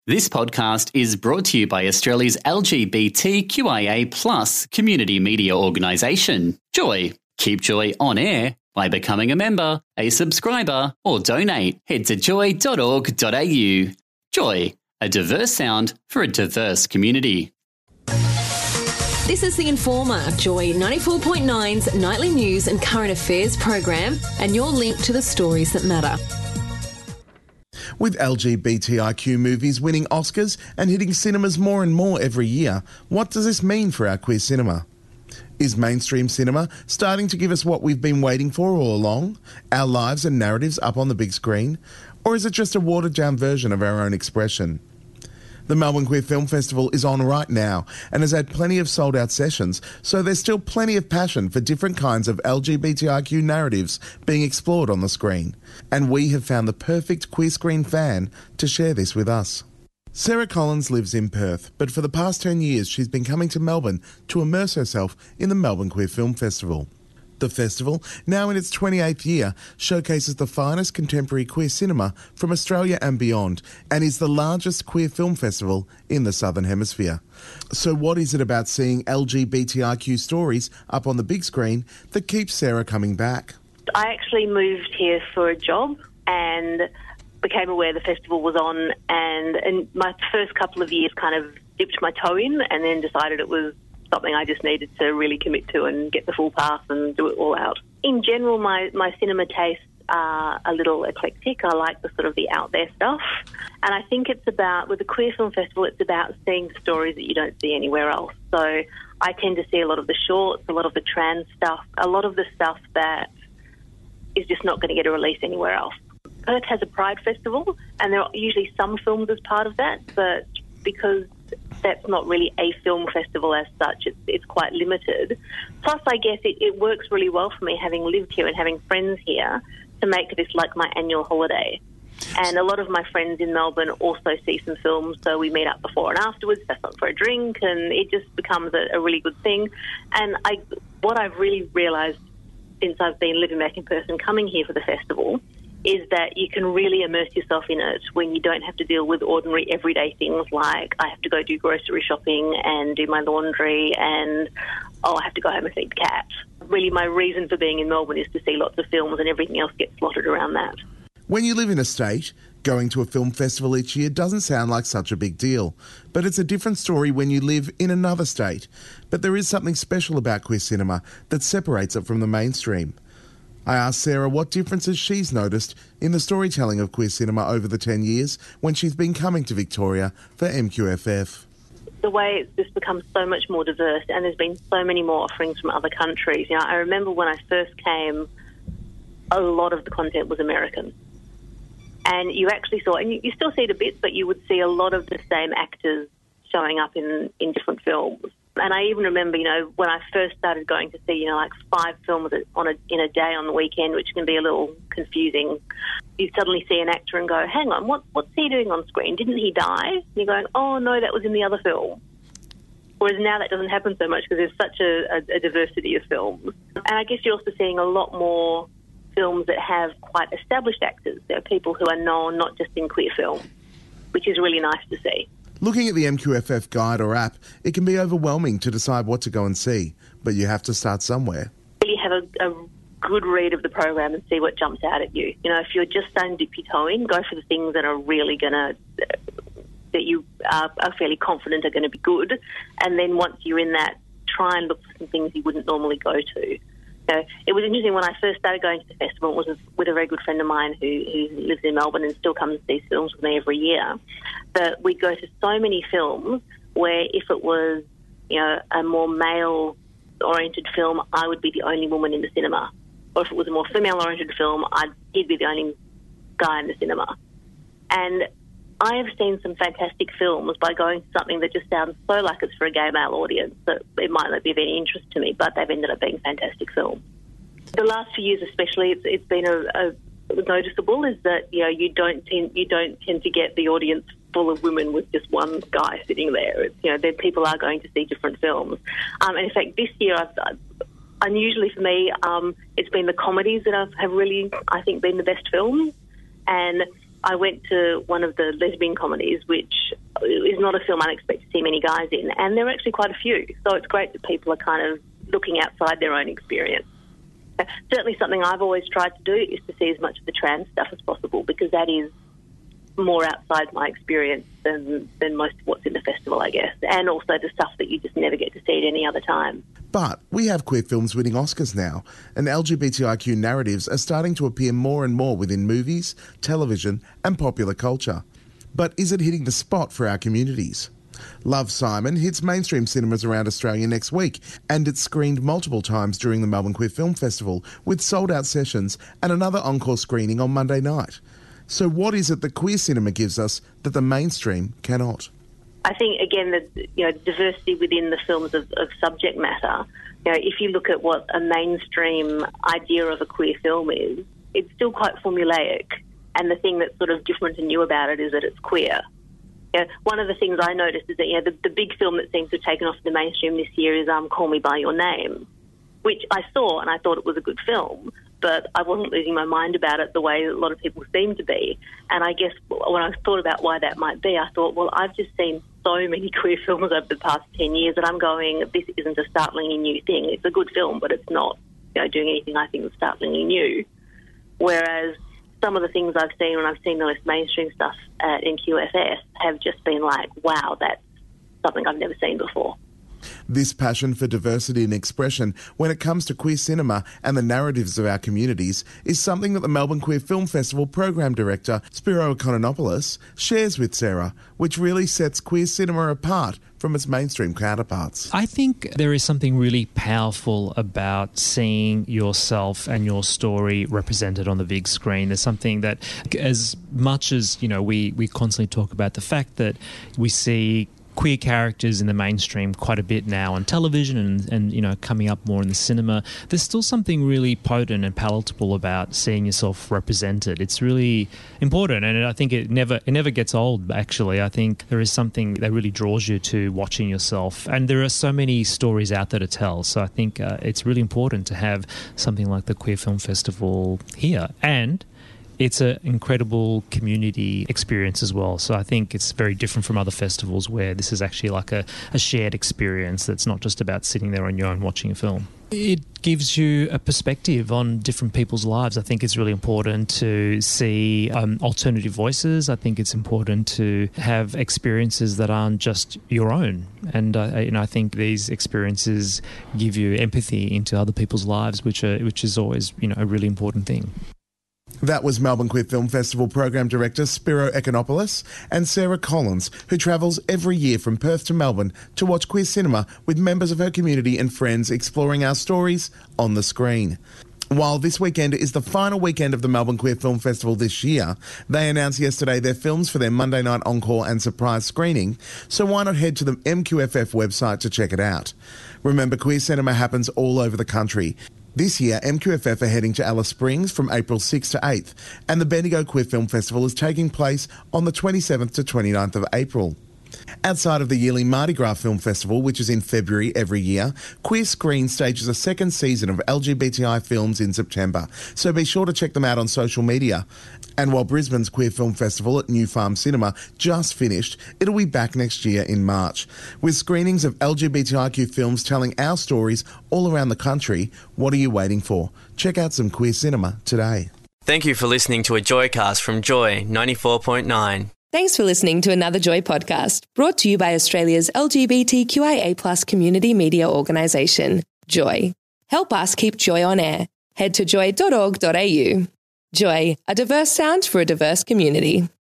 This podcast is brought to you by Australia's LGBTQIA+ community media organisation, Joy. Keep Joy on air by becoming a member, a subscriber, or donate. Head to joy.org.au. Joy, a diverse sound for a diverse community. This is The Informer, Joy 94.9's nightly news and current affairs program, and your link to the stories that matter. With LGBTIQ movies winning Oscars and hitting cinemas more and more every year, what does this mean for our queer cinema? Is mainstream cinema starting to give us what we've been waiting for all along? Our lives and narratives up on the big screen? Or is it just a watered-down version of our own expression? The Melbourne Queer Film Festival is on right now and has had plenty of sold-out sessions, so there's still plenty of passion for different kinds of LGBTIQ narratives being explored on the screen. And we have found the perfect queer screen fan to share this with us. Sarah Collins lives in Perth, but for the past 10 years she's been coming to Melbourne to immerse herself in the Melbourne Queer Film Festival. The festival, now in its 28th year, showcases the finest contemporary queer cinema from Australia and beyond, and is the largest queer film festival in the Southern Hemisphere. So what is it about seeing LGBTIQ stories up on the big screen that keeps Sarah coming back? I actually moved here for a job and became aware the festival was on, and in my first couple of years kind of dipped my toe in and then decided it was something I just needed to really commit to and get the full pass and do it all out. In general, my cinema tastes are a little eclectic. I like the sort of the out there stuff. And I think it's about, with the Queer Film Festival, it's about seeing stories that you don't see anywhere else. So I tend to see a lot of the shorts, a lot of the trans stuff, a lot of the stuff that is just not going to get a release anywhere else. Perth has a Pride Festival, and there are usually some films as part of that, but because that's not really a film festival as such, it's quite limited. Plus, I guess it works really well for me, having lived here and having friends here, to make this like my annual holiday. And a lot of my friends in Melbourne also see some films, so we meet up before and afterwards, have fun for a drink, and it just becomes a really good thing. And what I've really realised since I've been living back in Perth and coming here for the festival is that you can really immerse yourself in it when you don't have to deal with ordinary everyday things like I have to go do grocery shopping and do my laundry and, I have to go home and feed the cat. Really, my reason for being in Melbourne is to see lots of films, and everything else gets slotted around that. When you live in a state, going to a film festival each year doesn't sound like such a big deal. But it's a different story when you live in another state. But there is something special about queer cinema that separates it from the mainstream. I asked Sarah what differences she's noticed in the storytelling of queer cinema over the 10 years when she's been coming to Victoria for MQFF. The way it's just become so much more diverse, and there's been so many more offerings from other countries. You know, I remember when I first came, a lot of the content was American. And you actually saw, and you still see it a bit, but you would see a lot of the same actors showing up in different films. And I even remember, when I first started going to see, like 5 films in a day on the weekend, which can be a little confusing. You suddenly see an actor and go, hang on, what's he doing on screen? Didn't he die? And you're going, oh, no, that was in the other film. Whereas now that doesn't happen so much because there's such a diversity of films. And I guess you're also seeing a lot more films that have quite established actors. There are people who are known not just in queer film, which is really nice to see. Looking at the MQFF guide or app, it can be overwhelming to decide what to go and see, but you have to start somewhere. Really have a good read of the program and see what jumps out at you. If you're just starting to dip your toe in, go for the things that are really that you are fairly confident are going to be good, and then once you're in that, try and look for some things you wouldn't normally go to. It was interesting when I first started going to the festival. It was with a very good friend of mine who lives in Melbourne and still comes to these films with me every year. But we'd go to so many films where if it was, a more male-oriented film, I would be the only woman in the cinema. Or if it was a more female-oriented film, he'd be the only guy in the cinema. And I have seen some fantastic films by going to something that just sounds so like it's for a gay male audience that it might not be of any interest to me, but they've ended up being fantastic films. The last few years especially, it's been a noticeable is that you don't tend to get the audience full of women with just one guy sitting there. It's, people are going to see different films. And in fact, this year, unusually for me, it's been the comedies that have really, I think, been the best films. And I went to one of the lesbian comedies, which is not a film I expect to see many guys in, and there are actually quite a few. So it's great that people are kind of looking outside their own experience. Certainly something I've always tried to do is to see as much of the trans stuff as possible, because that is more outside my experience than most of what's in the festival, I guess, and also the stuff that you just never get to see at any other time. But we have queer films winning Oscars now, and LGBTIQ narratives are starting to appear more and more within movies, television and popular culture. But is it hitting the spot for our communities? Love, Simon hits mainstream cinemas around Australia next week, and it's screened multiple times during the Melbourne Queer Film Festival with sold-out sessions and another encore screening on Monday night. So what is it that queer cinema gives us that the mainstream cannot? I think, again, the diversity within the films of subject matter. If you look at what a mainstream idea of a queer film is, it's still quite formulaic, and the thing that's sort of different and new about it is that it's queer. One of the things I noticed is that the big film that seems to have taken off the mainstream this year is Call Me By Your Name, which I saw and I thought it was a good film, but I wasn't losing my mind about it the way a lot of people seem to be. And I guess when I thought about why that might be, I thought, well, I've just seen so many queer films over the past 10 years that I'm going, this isn't a startlingly new thing. It's a good film, but it's not doing anything I think is startlingly new. Whereas some of the things I've seen when I've seen the less mainstream stuff at NQFS have just been like, wow, that's something I've never seen before. This passion for diversity and expression when it comes to queer cinema and the narratives of our communities is something that the Melbourne Queer Film Festival Program Director Spiro Economopoulos shares with Sarah, which really sets queer cinema apart from its mainstream counterparts. I think there is something really powerful about seeing yourself and your story represented on the big screen. There's something that, as much as we constantly talk about the fact that we see queer characters in the mainstream quite a bit now on television and coming up more in the cinema, there's still something really potent and palatable about seeing yourself represented. It's really important, and I think it never gets old, actually. I think there is something that really draws you to watching yourself, and there are so many stories out there to tell, so I think it's really important to have something like the Queer Film Festival here, and it's an incredible community experience as well. So I think it's very different from other festivals where this is actually like a shared experience that's not just about sitting there on your own watching a film. It gives you a perspective on different people's lives. I think it's really important to see alternative voices. I think it's important to have experiences that aren't just your own. And I think these experiences give you empathy into other people's lives, which is always a really important thing. That was Melbourne Queer Film Festival Program Director Spiro Economopoulos and Sarah Collins, who travels every year from Perth to Melbourne to watch queer cinema with members of her community and friends exploring our stories on the screen. While this weekend is the final weekend of the Melbourne Queer Film Festival this year, they announced yesterday their films for their Monday night encore and surprise screening, so why not head to the MQFF website to check it out? Remember, queer cinema happens all over the country. This year, MQFF are heading to Alice Springs from April 6th to 8th, and the Bendigo Queer Film Festival is taking place on the 27th to 29th of April. Outside of the yearly Mardi Gras Film Festival, which is in February every year, Queer Screen stages a second season of LGBTI films in September, so be sure to check them out on social media. And while Brisbane's Queer Film Festival at New Farm Cinema just finished, it'll be back next year in March. With screenings of LGBTIQ films telling our stories all around the country, what are you waiting for? Check out some queer cinema today. Thank you for listening to a Joycast from Joy 94.9. Thanks for listening to another Joy podcast, brought to you by Australia's LGBTQIA+ community media organisation, Joy. Help us keep Joy on air. Head to joy.org.au. Joy, a diverse sound for a diverse community.